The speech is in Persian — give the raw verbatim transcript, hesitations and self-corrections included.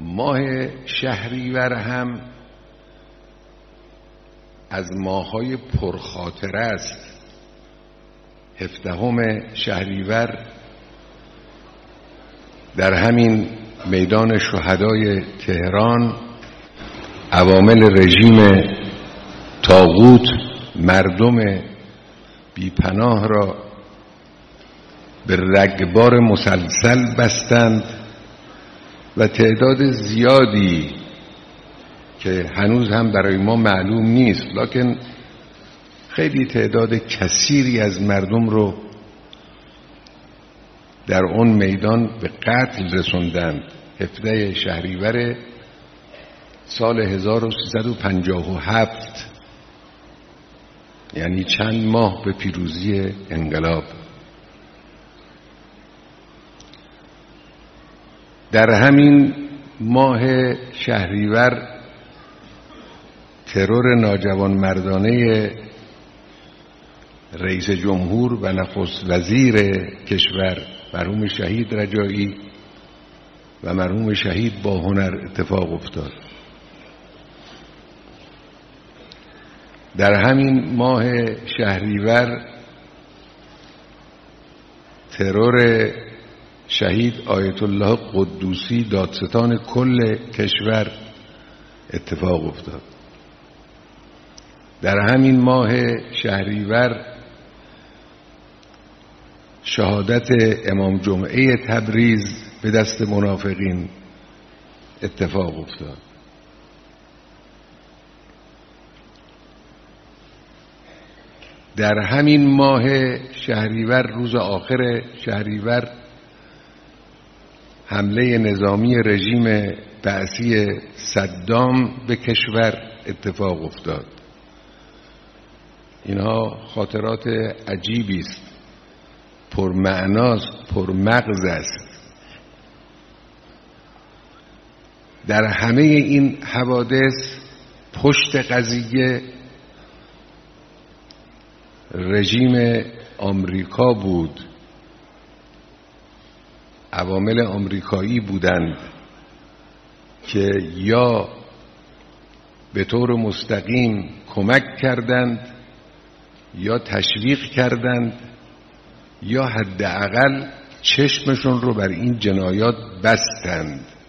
ماه شهریور هم از ماه‌های پرخاطره است. هفدهم شهریور در همین میدان شهدای تهران عوامل رژیم طاغوت مردم بیپناه را به رگبار مسلسل بستند و تعداد زیادی که هنوز هم برای ما معلوم نیست، لکن خیلی تعداد کثیری از مردم رو در اون میدان به قتل رسوندند. هفده شهریور سال هزار و سیصد و پنجاه و هفت، یعنی چند ماه به پیروزی انقلاب. در همین ماه شهریور ترور ناجوانمردانه رئیس جمهور و نخست وزیر کشور مرحوم شهید رجایی و مرحوم شهید باهنر اتفاق افتاد. در همین ماه شهریور ترور شهید آیت الله قدوسی دادستان کل کشور اتفاق افتاد. در همین ماه شهریور شهادت امام جمعه تبریز به دست منافقین اتفاق افتاد. در همین ماه شهریور، روز آخر شهریور، حمله نظامی رژیم بعثی صدام به کشور اتفاق افتاد. اینها خاطرات عجیبی است، پرمعناست، پرمغز است. در همه این حوادث پشت قضیه رژیم آمریکا بود، عوامل آمریکایی بودند که یا به طور مستقیم کمک کردند یا تشویق کردند یا حداقل چشمشون رو بر این جنایات بستند.